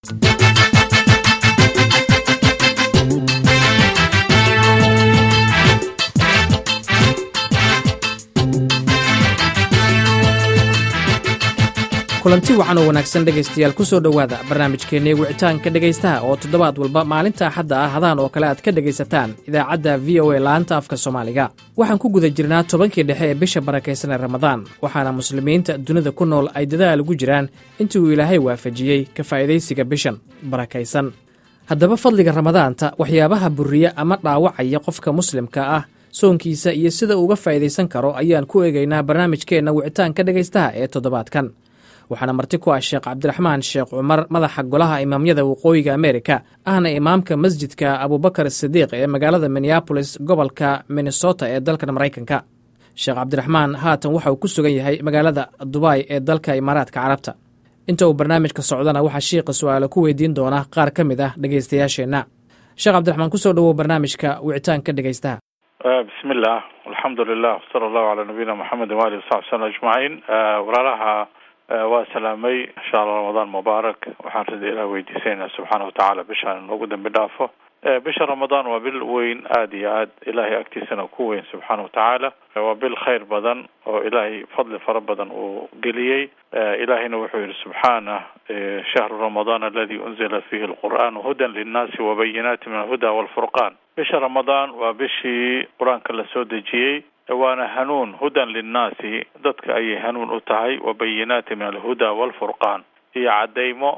kulanti wacan oo wanaagsan dhegaystayaal ku soo dhowaada barnaamijkeennii wicitaanka dhegaystaha oo toddobaad walba maalinta axadda ah hadaan oo kale aad ka dhegaysataan idaacadda v o a laanta afka soomaaliga. waxaan ku guda jirnaa tobankii dhexe ee bisha barakaysan ee ramadaan, waxaana muslimiinta dunida ku nool ay dadaal ugu jiraan intii uu ilaahay waafajiyey ka faa'iidaysiga bishan barakaysan. haddaba fadliga ramadaanta, waxyaabaha burriya ama dhaawacaya qofka muslimka ah soonkiisa iyo sida uuga faa'iidaysan karo ayaan ku eegaynaa barnaamijkeenna wicitaanka dhegaystaha ee toddobaadkan. waxaana marti ku ah sheekh cabdiraxmaan sheekh cumar, madaxa golaha imaamyada waqooyiga Ameerika, ahna imaamka masjidka Abubakar Sidiiq ee magaalada Minneapolis, gobolka Minnesota ee dalka Maraykanka. sheekh cabdiraxmaan haatan waxa uu ku sugan yahay magaalada Dubai ee dalka Imaaraadka Carabta. inta uu barnaamijka socdana waxaa sheekha su'aalo ku weydiin doona qaar ka mid ah dhegaystayaasheenna. sheekh cabdiraxmaan, ku soo dhawow barnaamijka wicitaanka dhegaystaha. bismillah, alxamdulilah, wasala allahu calaa nabiyina maxamed wa alihi wasaxbi sallam ajmaciin. walaalaha waa salaamay, insha allah ramadaan mubaarak. waxaan rida ilaah weydiisanayna subxaana watacaala bishaan inoogu dambi dhaafo. bisha ramadaan waa bil weyn, aada iyo aad ilaahay agtiisana ku weyn subxaana watacaala. waa bil khayr badan oo ilaahay fadli fara badan uu geliyey. ilaahayna wuxuu yihi subxaanah, shahru ramadaan aladi unzila fihi alqur'aan hudan linnaasi wabayinaati min alhuda walfurqaan. bisha ramadaan waa bishii qur-aanka la soo dejiyey, waana hanuun, hudan linnaasi, dadka ayay hanuun u tahay, wabayinaati min alhuda walfurqaan, iyo cadaymo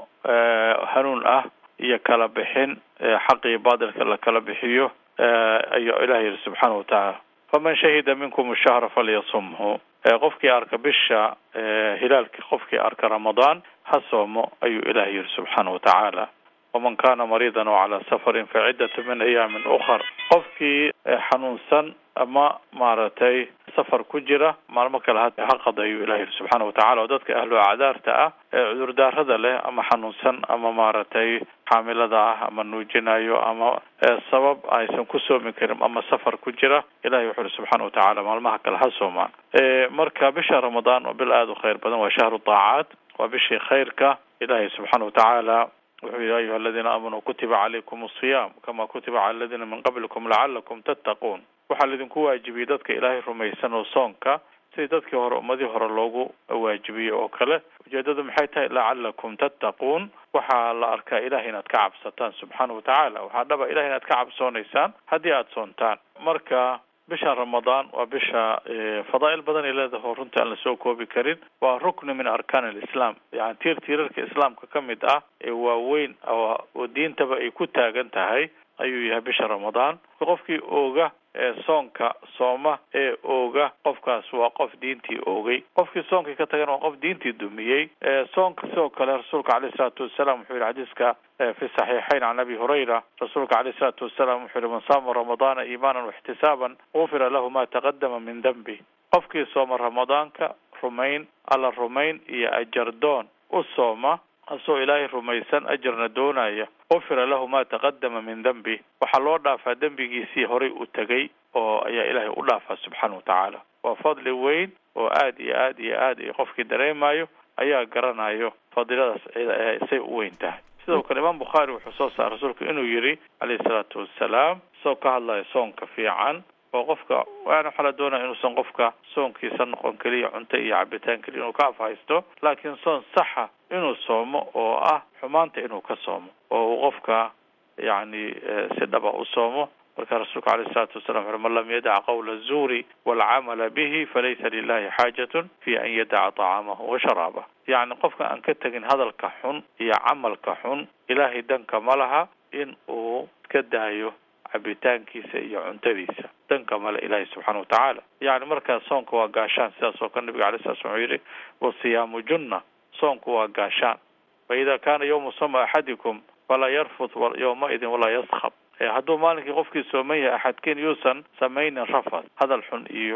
hanuun ah iyo kala bixin xaqii baadilka la kala bixiyo ayuu ilaah yihi subxaana watacaala. faman shahida minkum ashahra falyasumhu. qofkii arka bisha hilaalkii, qofkii arka ramadaan ha soomo ayuu ilaah yihi subxaana watacaala. waman kaana mariidan oo calaa safarin faciddatu min ayaamin ukhar. qofkii xanuunsan ama maaragtay safar ku jira, maalmo kale ha qadayo ilaah yihi subxaana watacaala. oo dadka ahlu acdaarta ah ee cudurdaarada leh ama xanuunsan ama maaragtay xaamilada ah ama nuujinayo ama sabab aysan ku soomi karin ama safar ku jira, ilahay wuxuu yihi subxaana watacaala maalmaha kale ha soomaan. marka bisha ramadaan oo bil aada u khayr badan, waa shahru daacaat, waa bishii khayrka. ilahay subxaana watacaala wuxuu yihi ayuha aladiina aamanuu kutiba calaykum asiyaam kama kutiba cala aladiina min qablikum lacalakum tattaquun. waxaa laidinku waajibiyey dadka ilaahay rumaysan oo soonka sidii dadkii hore, ummadii hore loogu waajibiyey oo kale. ujeedadu maxay tahay? lacalakum tattaquun. waxaa la arkaa ilahay inaad ka cabsataan subxaana watacaala. waxaa dhaba ilahay inaad ka cabsoonaysaan haddii aada soontaan. marka bisha ramadaan waa bisha fadaa'il badan ay leedahay oo runtii aan la soo koobi karin. waa rukni min arkaan alislaam, yani tiirarka islaamka ka mid ah ee waaweyn oo diintaba ay ku taagan tahay ayuu yahay bisha ramadaan. qofkii ooga soonka sooma ee ooga, qofkaas waa qof diintii oogay. qofkii soonkii ka tagana waa qof diintii dumiyey. soonka sidoo kale rasuulka alayhi salaatu wasalaam wuxuu yihi xadiiska fi saxiixayn can abi hurayra, rasuulka alayhi salaatu wasalaam wuxuu yihi man saama ramadaana iimaanan waxtisaaban gufira lahu ma taqadama min dembi. qofkii sooma ramadaanka rumayn, alla rumayn iyo ajardoon u sooma, asoo ilaahay rumaysan ajarna doonaya, gufira lahu ma taqadama min dembi, waxaa loo dhaafaa dembigiisii horay u tegay oo ayaa ilaahay u dhaafaa subxaana watacaala. waa fadli weyn oo aad iyo aad iyo aad iyo qofkii dareemayo ayaa garanayo fadiladaas say u weyn tahay. sidoo kale imaam bukhaari wuxuu soo saaray rasuulku inuu yihi calayhi salaatu wassalaam, isagoo ka hadlaya soonka fiican oo qofka waxaa la doonaya inuusan qofka soonkiisa noqon keliya cunto iyo cabitaan keliya inuu ka afhaysto, laakiin soon saxa inuu soomo oo ah xumaanta inuu ka soomo oo uu qofka yani si dhaba u soomo. marka rasuulka alayhi salaatu wasalam wuxuu man lam yadaca qawla azuuri walcamala bihi falaysa lilahi xaajatun fi an yadaca طacaamahu wa sharaabah. yani qofka aan ka tegin hadalka xun iyo camalka xun, ilaahay danka ma laha in uu ka daayo cabitaankiisa iyo cuntadiisa, danka male ilaahay subxaana watacaala. yani markaa soonka waa gaashaan, sidaas oo kale nabiga alayhi salaam wuxuu yihi wasiyaamu junna, soonku waa gaashaan. faida kaana yawmu sawmi axadikum falaa yarfud yawmaidin walaa yaskab. hadduu maalinkii qofkii sooman yahay axadkiin yuusan samaynin rafad, hadal xun iyo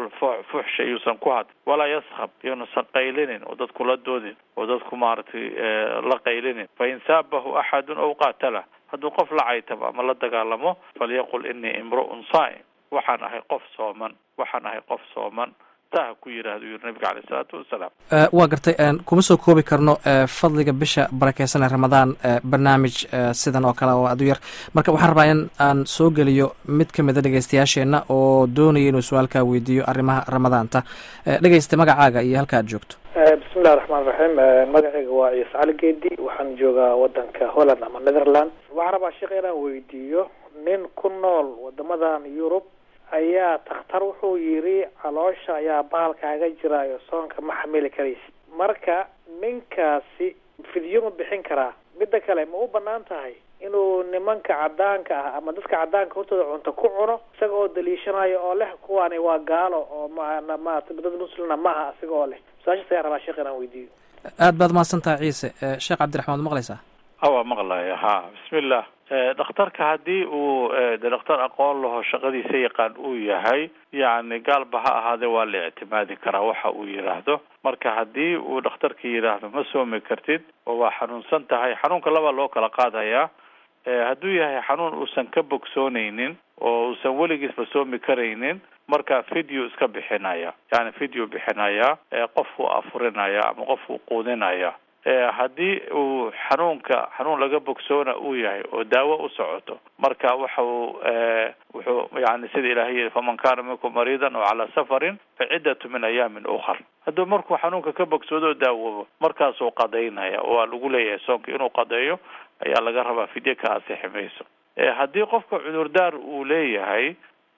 fuxsha yuusan ku had, walaa yaskab, yuusan qaylinin oo dadku la doodin oo dadku maaragtay la qaylinin. fain saabahu axadun aw qaatala, hadduu qof la caytabo ama la dagaalamo, falyaqul inii imru'un saa'im, waxaan ahay qof sooman, waxaan ahay qof sooman. taa ku yidhaahdo yiri nabiga caleyh isalaatu wasalaam. waa gartay, kuma soo koobi karno fadliga bisha barakeysan ee ramadaan barnaamij sidan oo kale oo aad u yar, marka waxaan rabaa in aan soo geliyo mid ka mida dhegeystayaasheenna oo doonaya inuu su-aalkaa weydiiyo arrimaha ramadaanta. dhegeysta magacaaga iyo halka aad joogto. bismillahi raxmaan raxiim. magacayga waa ciise cali geedi, waxaan joogaa wadanka holland ama netherland. waxaan rabaa sheekh inaan weydiiyo, nin ku nool wadamadan yurub ayaa takhtar wuxuu yidhi caloosha ayaa baalkaaga jiraayo soonka ma xamili karaysid, marka ninkaasi fidyo ma bixin karaa? midda kale, ma u banaan tahay inuu nimanka cadaanka ah ama dadka cadaanka hortooda cunto ku cuno isaga oo daliishanayo oo leh kuwaani waa gaalo oo maarata dad muslina maaha isaga oo leh? su-aashaas ayaan rabaa sheekh inaan weydiiyo. aad baad mahadsan tahay ciise. sheekh cabdiraxmaan maqlaysaa? waa maqlaya. ha bismillah. dhakhtarka haddii uu dhakhtar aqoon laho shaqadiisa yaqaan uu yahay, yacni gaalba ha ahaadee waa la ictimaadi karaa waxa uu yidhaahdo. marka haddii uu dhakhtarka yidhaahdo ma soomi kartid oo waa xanuunsan tahay, xanuunka laba loo kala qaadayaa. hadduu yahay xanuun uusan ka bogsoonaynin oo uusan weligiisba soomi karaynin, marka video iska bixinaya, yani video bixinaya, qofku afurinaya ama qofku quudinaya. haddii uu xanuun laga bogsoona uu yahay oo daawo u socoto, marka wuxuu yani sida ilaahay yidhi faman kaana minkum mariidan oo calaa safarin fa ciddatu min ayaamin ukhar. hadduu markuu xanuunka ka bogsoodo oo daawoobo, markaasuu qadaynaya oo waa lagu leeyahay soonka inuu qadeeyo ayaa laga rabaa, fidye ka asixi mayso. haddii qofka cudurdaar uu leeyahay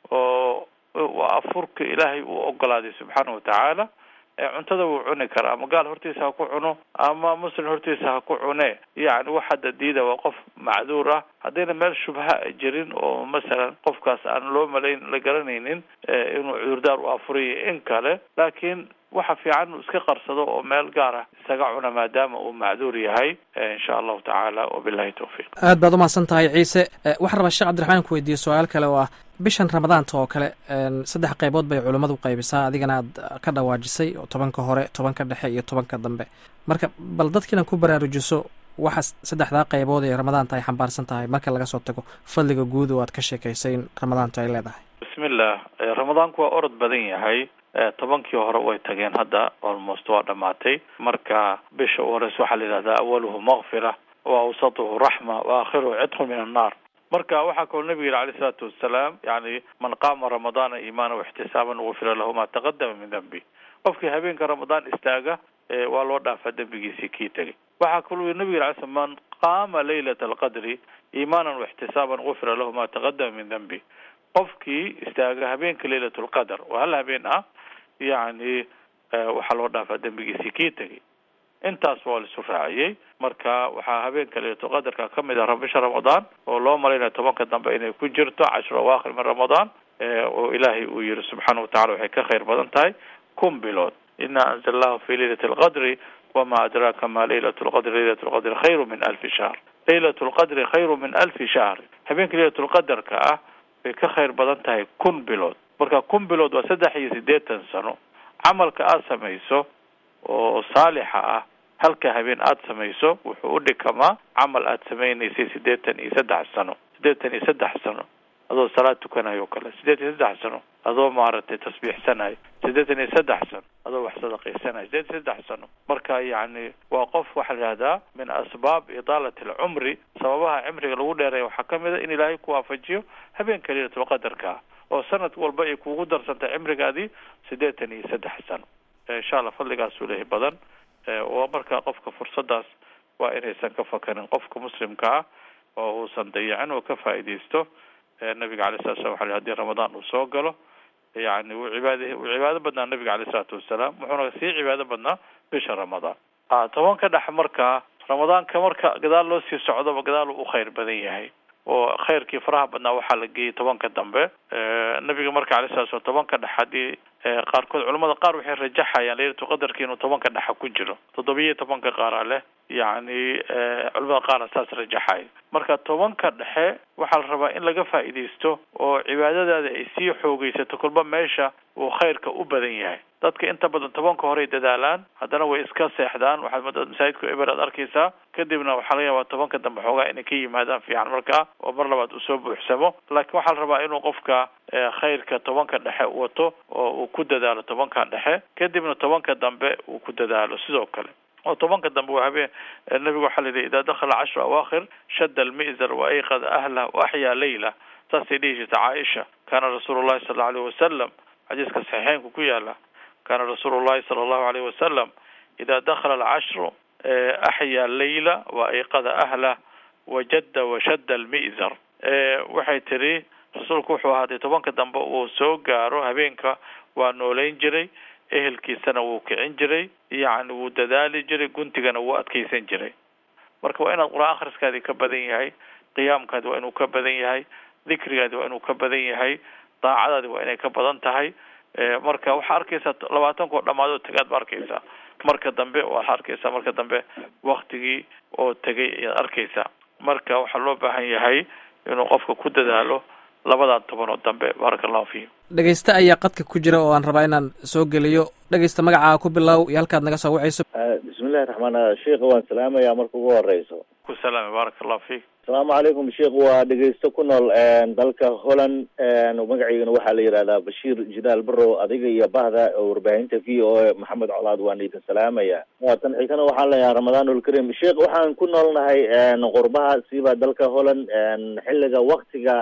oo afurka ilaahay uu ogolaaday subxaana watacaala, cuntada wuu cuni karaa, ama gaal hortiisa ha ku cuno ama muslim hortiisa ha ku cune, yani wax hadda diida waa qof macduur ah. haddayna meel shubha jirin oo masalan qofkaas aan loo malayn la garanaynin inuu cudurdaar u afuriyo in kale, laakiin waxa fiican inuu iska qarsado oo meel gaar ah isaga cuna maadaama uu macduur yahay, insha allahu tacaala. wabillahi tawfiiq. aad baad umahadsan tahay ciise. waxaan rabaa sheekh cabdiraxmaan ku weydiiyo su-aal kale oo ah, bishan ramadaanta oo kale 3 qaybood bay culimmadu qaybisaa, adigana aad ka dhawaajisay, 10 hore, 10 dhexe iyo 10 dambe. marka bal dadkiinan ku baraarujiso waxa 3 qaybood ee ramadaanta ay xambaarsan tahay marka laga soo tago fadliga guud oo aad ka sheekaysay in ramadaantu ay leedahay. bismillah. ramadaanku waa orod badan yahay. 10 hore way tageen, hadda almost waa dhamaatay. marka bisha u horeysa waxaa la yidhahdaa awaluhu makfira wa awsatuhu raxma wa aakhiruhu cidqun min annaar. marka waxaa kaloo nabiga yidhi alayh isalaatu wasalaam, yani man qaama ramadaana iimaana waxtisaaban gufira lahu ma taqadama min dambi. qofkii habeenka ramadaan istaaga waa loo dhaafaa dembigiisii kii tegay. waxaa kaloo yidhi nabiga alay slam, man qaama laylata alqadri iimaanan waxtisaaban gufira lahu ma taqadama min dambi. qofkii istaaga habeenka laylatulqadr waa hal habeen ah, yani waxaa loo dhaafaa dembigiisii kii tegay. intaas waa la isu raaciyey. marka waxaa habeenka laylatulqadarka ka mid ah bisha ramadaan oo loo malaynayo 10 dambe inay ku jirto 10 awaakhir min ramadaan, oo ilaahay uu yidhi subxaana watacala waxay ka khayr badan tahay 1000 bilood. ina anzalnahu fi laylati alqadri wama adraaka ma laylatu lqadri, laylatu lqadri khayru min 1000 shahr. laylatu lqadri khayru min 1000 shahr. habeenka laylatulqadarka ah way ka khayr badan tahay 1000 bilood. marka 1000 bilood waa 83 sano. camalka aad samayso oo saalixa ah halka habeen aad samayso wuxuu u dhikamaa camal aad samaynaysay 83 sano. 83 sano adoo salaad tukanayo kale, 83 sano adoo maaragtay tasbiixsanayo, 83 sano adoo wax sadaqaysanayo, 83 sano. marka yani waa qof waxa la yidhahdaa min asbaab idaalati alcumri, sababaha cimriga lagu dheereeya waxaa ka mid a in ilaahay ku waafajiyo habeenka laylatulqadarka oo sanad walba ay kugu darsantay cimrigaadii 83 sano. insha allah fadligaasuu leeyahay badan. oo markaa qofka fursadaas waa inaysan ka fakarin, qofka muslimka ah oo uusan dayacin oo ka faa'iidaysto. nabiga alayh salatu wasalam waxa hadii ramadaan uu soo galo, yani uu cibaado badnaa nabiga alayh salatu wasalaam, wuxuuna sii cibaado badnaa bisha ramadaan. 10 dhex markaa ramadaanka marka gadaal loo sii socdoba gadaal u khayr badan yahay oo khayrkii faraha badnaa waxaa la geeyey 10 dambe. nabiga marka alayh salatu wasalam 10 dhex hadii qaarkood culimada qaar waxay rajaxayaan laylatul qadarka inuu 10 dhex ku jiro, 17 qaar leh, yani culimada qaar saas rajaxay. marka 10 dhexe waxaa la rabaa in laga faa'iidaysto oo cibaadadaada ay sii xoogaysato kulba meesha uu khayrka u badan yahay. dadka inta badan 10 horey dadaalaan, haddana way iska seexdaan, waxaad madad masaajidku eber aad arkaysaa, kadibna waxaa laga yaabaa 10 dambe xoogaa inay ka yimaadaan fiican markaa oo mar labaad uu soo buuxsamo. laakiin waxaa la rabaa inuu qofka khayrka 10 dhexe wato oo uu ku dadaalo 10 dhexe, kadibna 10 dambe uu ku dadaalo sidoo kale. oo 10 dambe waa habeen nabigu waxa leeyahay idaa dakhala 10 awaakhir shadda al-mi'zar wa ayqadha ahla wa ahya layla. taasi dhigaysa Aisha kana rasuulullaahi sallallahu alayhi wasallam xadiiska saxiixaynku ku yaala kana rasuulullaahi sallallahu alayhi wasallam idaa dakhala al-10 ahya layla wa ayqadha ahla wa jadda wa shadda al-mi'zar. waxay tiri rasuulku wuxuu ahaa 10 dambe uu soo gaaro habeenka waa nooleyn jiray, ehelkiisana wuu kicin jiray, yani wuu dadaali jiray, guntigana wuu adkaysan jiray. marka waa inaad quraan akhriskaadii ka badan yahay, qiyaamkaadi waa inuu ka badan yahay, dikrigaadi waa inuu ka badan yahay, daacadaadi waa inay ka badan tahay. marka waxaa arkaysaa 20 oo dhamaado tagaad ba arkaysaa, marka dambe waxaa arkaysaa marka dambe waqtigii oo tagay ayaad arkaysaa. marka waxaa loo baahan yahay inuu qofka ku dadaalo 10 dambe. barakallahu fiikum. dhegeysta ayaa qadka ku jira oo aan rabaa inaan soo geliyo. dhegeysta magacaaga ku bilow iyo halkaad naga soo wacayso. bismillahi raxmaan sheekh, waan salaamayaa marka ugu horeyso. ku salaam. barakallahu fiik. asalaamu calaykum sheekh. waa dhegeysto ku nool dalka Holland. magaciigana waxaa la yidhahdaa Bashiir Jidaal Barrow. adiga iyo bahda warbaahinta VOA Maxamed Colaad waan idin salaamayaa. tan xigana waxaan leeyahay Ramadaanul Kariim. sheekh, waxaan ku noolnahay qurbaha siiba dalka Holland. xilliga waqtiga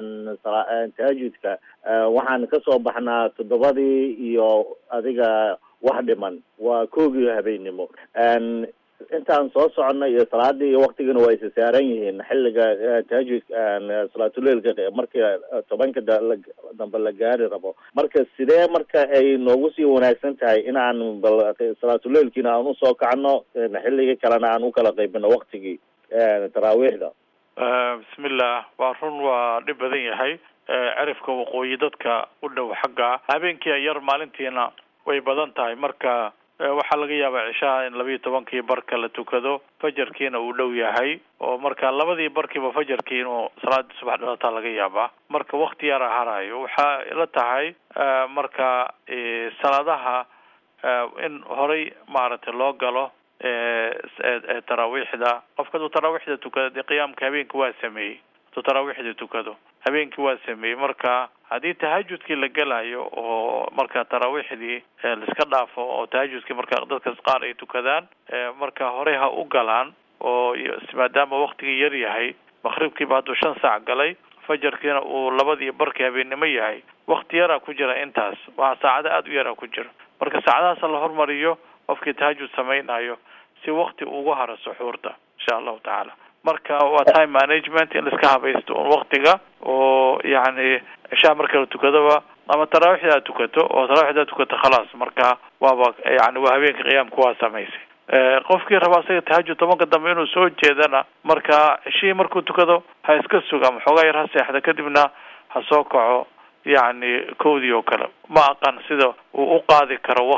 tahajudka waxaan ka soo baxnaa 7 iyo adiga wax dhiman waa 1 habeenimo. intaan soo soconay iyo salaadii iyo waqtigana waa isa saaran yihiin. xilliga tahajud salaatuleilka markii 10 dambe la gaari rabo. marka sidee marka ay noogu sii wanaagsan tahay inaan salaatuleilkiina aan usoo kacno, xilliga kalena aan u kala qaybino waqtigii taraawiixda. bismillah. waa run waa dhib badan yahay. cirifka waqooyi dadka u dhow xagga habeenkii yar, maalintiina way badan tahay. marka waxaa laga yaabaa cishaha in 12 barka la tukado, fajarkiina uu dhow yahay, oo marka 2 barkiiba fajarkii inuu salaada subax dhalataa laga yaabaa. marka waqti yar harayo waxaa ila tahay marka salaadaha in horay maaragtay loo galo taraawiixda. qofka uu taraawiixda tukado qiyaamka habeenkii waa sameeyey, taraawiixda tukado habeenkii waa sameeyey. marka haddii tahajudkii la galayo oo marka taraawiixdii la iska dhaafo oo tahajudkii marka dadka qaar ay tukadaan, marka hore ha u galaan oo maadaama waqtigii yar yahay, maqribkiiba hadduu 5 saac galay, fajarkiina uu 2 barkii habeenimo yahay, waqti yaraa ku jira. intaas waa saacado aad u yaraa ku jira. marka saacadahaas la hormariyo qofkii tahajud samaynayo si waqti ugu haro suxuurta insha allahu tacaala. marka waa time management in iska habaysto waqtiga oo yani cishaa marka la tukadaba ama taraawiixda tukato oo taraawiixda tukato khalaas. marka waaba yani waa habeenka qiyaamku waa samaysay. qofkii raba asaga tahajud 10 dambe inuu soo jeedana, marka cishii markuu tukado ha iska suga maxoogaa yar ha seexda, kadibna ha soo kaco yani 1 oo kale. ma aqaan sida uu u qaadi karo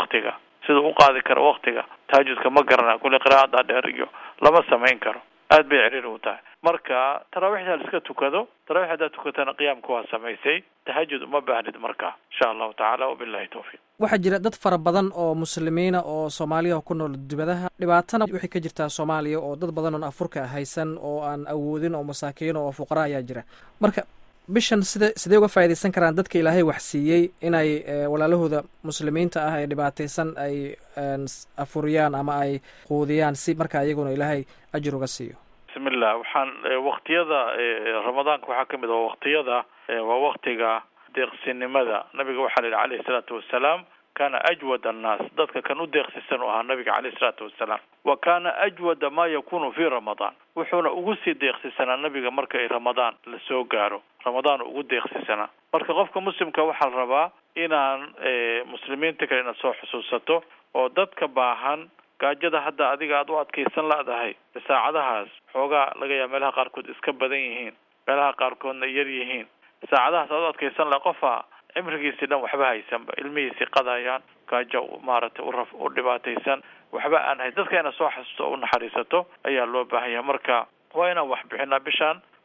waqtiga tahajudka ma garana. kulli qiraa'ada dheer iyo lama samayn karo, aad bay ciriir u tahay. marka taraawiixda la iska tukado, taraawiixda tukatana qiyaamku waa samaysay, tahajud uma baahnid marka insha allahu tacaala. wabillahi tawfiiq. waxaa jira dad fara badan oo muslimiina oo Soomaaliya ku nool dibadaha. dhibaatana waxay ka jirtaa Soomaaliya oo dad badan oo afurka haysan oo aan awoodin oo masaakiin oo fuqara ayaa jira. marka bishan sidee uga faa'iideysan karaan dadka Ilaahay wax siiyey inay walaalahooda muslimiinta ah ee dhibaataysan ay afuriyaan ama ay quudiyaan si marka iyaguna Ilaahay ajir uga siiyo. bismillah. waxaan waqtiyada ramadaanka waxaa kamid ah waqtiyada waa waqtiga deeqsinimada. nabiga waxaa la alayhi salaatu wasalaam kana ajwad an-nas, dadka kan u deeqsisan oo nabiga alayhi salaatu wasalaam, wa kana ajwad ma yakunu fi ramadan, wuxuuna ugu sii deeqsisanaa nabiga marka ay ramadaan la soo gaaro. ramadaan ugu deeqsisanaa. marka qofka muslimka waxaa la rabaa inaan muslimiinta kale inaad soo xusuusato oo dadka baahan gaajada hadda adiga aad u adkaysan laadahay saacadahaas xoogaa laga yaaba meelaha qaarkood iska badan yihiin, meelaha qaarkoodna yar yihiin. saacadahaas aad u adkaysan la qofa cimrigiisii dhan waxba haysanba, ilmihiisii qadayaan, gaajo maaragtay u dhibaataysan, waxba aan hay. dadka ina soo xasuusto oo u naxariisato ayaa loo baahan yahay. marka waa inaan wax bixinaa bishaan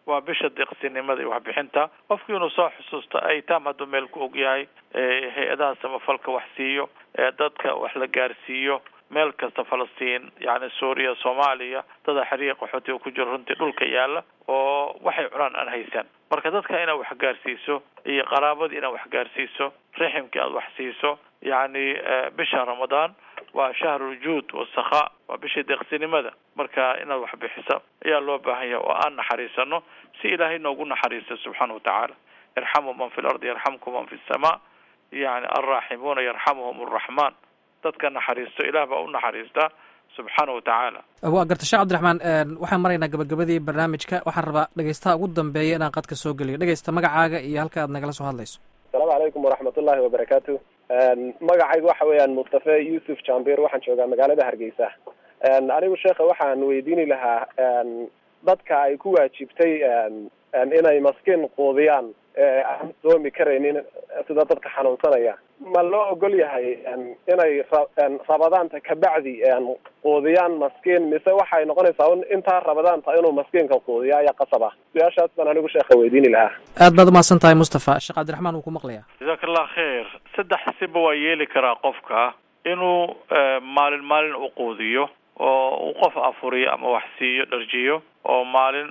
waa bisha deeqsinimada iyo waxbixinta. qofkii inuu soo xusuusto aytaam hadduu meel ku og yahay, hay-adaha samafalka wax siiyo, dadka wax la gaarsiiyo meel kasta, Falastiin, yani Suuriya, Soomaaliya, dada xiriiq qaxootiga ku jiro runtii dhulka yaala oo waxay cunaan aan haysan. marka dadka inaad wax gaarsiiso iyo qaraabadii inaad wax gaarsiiso, riximkii aad wax siiso. yani bisha Ramadaan waa shahrul juud wasakhaa, waa bisha deeqsinimada. marka inaad wax bixiso ayaa loo baahan yahay oo aan naxariisano si ilaahay noogu naxariisto subxaanahu watacaala. yarxamu man fi lardi yarxamkum man fi samaa, yani arraaximuuna yarxamuhum arraxmaan. dadka naxariisto ilaah baa u naxariista subxaanahu watacaala. waa garta sheekh cabdiraxmaan, waxaan maraynaa gabagabadii barnaamijka. waxaan rabaa dhegeystaha ugu dambeeya inaan qadka soo geliyo. dhegeysta magacaaga iyo halka aad nagala soo hadlayso. asalaamu calaykum waraxmatullaahi wabarakaatu. magacaygu waxa weeyaan mustafe yuusuf jambir, waxaan joogaa magaalada Hargeysa. anigu sheekha waxaan weydiini lahaa dadka ay ku waajibtay inay maskiin quudiyaan aan soomi karaynin sida dadka xanuunsanaya, ma loo ogol yahay inay rabadaanta kabacdi quudiyaan maskiin, mise waxay noqonaysaa intaa rabadaanta inuu maskiinka quudiya ayaa qasaba? su-aashaas baan anigu sheekha weydiini lahaa. aad baad umahadsan tahay mustafa. sheekh cabdiraxmaan wuu ku maqlayaa. jazaaka allah khayr. 3 siba waa yeeli karaa qofka inuu maalin u quudiyo oo uu qof afuriyo ama wax siiyo, dharjiyo, oo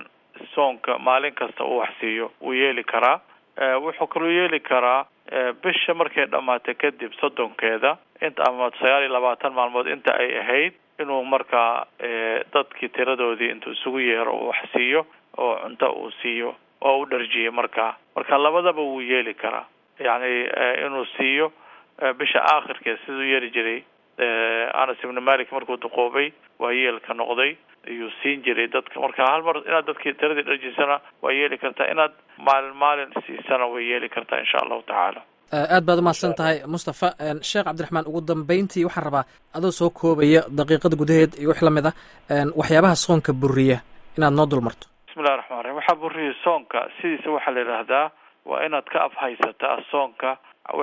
soonka maalin kasta uu wax siiyo uu yeeli karaa. wuxuu kaloo yeeli karaa bisha markay dhammaatay kadib 30keeda inta ama 29 maalmood inta ay ahayd, inuu markaa dadkii tiradoodii intuu isugu yeero uu wax siiyo oo cunto uu siiyo oo u dharjiyo. marka labadaba wuu yeeli karaa. yani inuu siiyo bisha aakhirkeeda siduu yeeli jiray Anas ibn Malik markuu duqoobay waa yeelka noqday, ayuu siin jiray dadka. marka hal mar inaad dadkii tiradii dharjisana waa yeeli kartaa, inaad maalin siisana way yeeli kartaa insha allahu tacaala. aad baad umahadsan tahay mustafa. sheekh cabdiraxmaan, ugu dambeyntii waxaan rabaa adoo soo koobaya daqiiqada gudaheed iyo wix la mid ah waxyaabaha soonka buriya inaad noo dul marto. bismillahi raxmaan raxiim. waxaa buriya soonka sidiisa waxaa la yidhaahdaa waa inaad ka afhaysataa soonka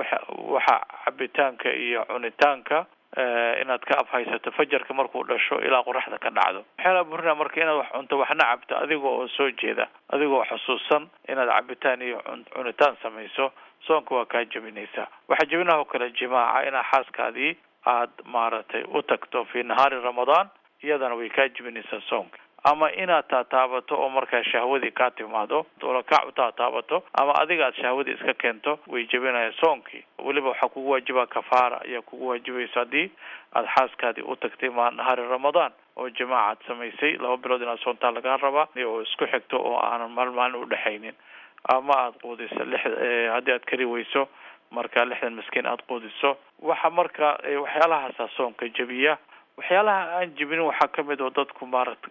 waxa cabitaanka iyo cunitaanka, inaad ka afhaysato fajarka markuu dhasho ilaa qoraxda ka dhacdo. waxyaala burina marka inaad wax cunto waxna cabto adigoo oo soo jeeda, adigoo xusuusan inaad cabitaan iyo cunitaan samayso, soonka waa kaa jebinaysaa. waxaa jebinaha oo kale jimaaca, inaad xaaskaadii aad maaragtay u tagto fi nahaari ramadaan, iyadana way kaa jebinaysaa soonka. ama inaad taataabato oo markaa shahwadii kaa timaado olakac u taataabato, ama adiga aad shahwadii iska keento, way jebinaya soonkii. weliba waxaa kugu waajiba kafaara ayaa kugu waajibaysa haddii aad xaaskaadii u tagtay nahaari ramadaan oo jamaacaad samaysay. 2 bilood inaad soontaa lagaa rabaa oo isku xigto oo aanan maalin udhexaynin. ama aad quudiso haddii aad kari weyso marka 60 miskiin aad quudiso. waxa marka waxyaalahaasa soonka jebiya. waxyaalaha aan jebinin waxaa kamid oo dadku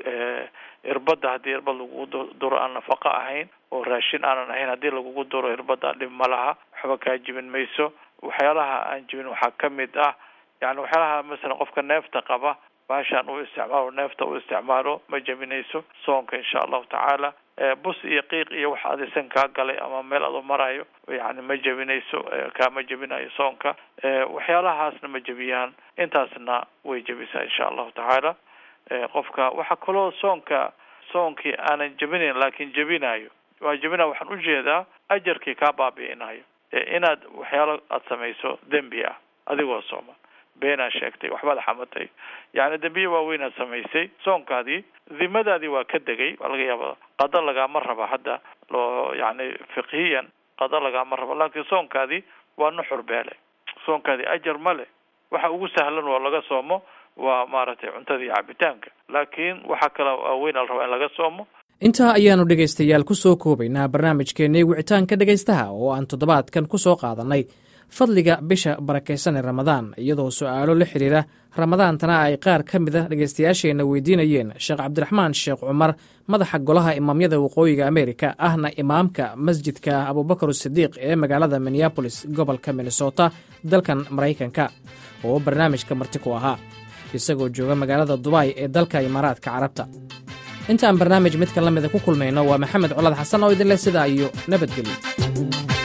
irbada haddii irbad lagugu duro aan nafaqo ahayn oo raashin aanan ahayn, haddii lagugu duro irbada dhib ma laha, waxba kaa jebin mayso. waxyaalaha aan jebin waxaa kamid ah yani waxyaalaha masalan qofka neefta qaba baashaan u isticmaalo, neefta u isticmaalo, ma jebinayso soonka insha allahu tacaala. bus iyo qiiq iyo wax adisan kaa galay ama meel adoo marayo yani ma jebinayso, kaama jebinayo soonka. waxyaalahaasna ma jebiyaan, intaasna way jebisaa insha allahu tacaala. qofka waxaa kaloo soonkii aanan jebinayn laakiin jebinayo, waa jebina waxaan ujeedaa ajarkii kaa baabi'inayo. inaad waxyaalo aad samayso dembi ah adigoo sooma, beenaa sheegtay, waxbaad xamatay, yani dembiye waaweyn aad samaysay, soonkaadii dimadaadii waa ka degay. waa laga yaaba qada lagaama raba hadda loo yani fiqhiyan qada lagaama rabo, laakiin soonkaadii waa nuxur beele, soonkaadii ajar male. waxa ugu sahlan waa laga soomo waa maaragtay cuntada iyo cabitaanka, laakiin waxaa kale waaweyn la rabaa in laga soomo. intaa ayaanu dhegaystayaal ku soo koobaynaa barnaamijkeennii wicitaanka dhegaystaha oo aan toddobaadkan ku soo qaadannay fadliga bisha barakaysan ee ramadaan, iyadoo su'aalo la xidhiira ramadaantana ay qaar ka mid a dhegaystayaasheenna weydiinayeen sheekh cabdiraxmaan sheekh cumar, madaxa golaha imaamyada waqooyiga ameerika, ahna imaamka masjidka abubakar sidiiq ee magaalada minneabolis gobolka minnesota dalkan maraykanka, oo barnaamijka marti ku ahaa isagoo jooga magaalada dubai ee dalka imaaraadka carabta. intaan barnaamij midkan la mida ku kulmayno waa maxamed colaad xasan oo idinleh sidaa iyo nabadgelyo.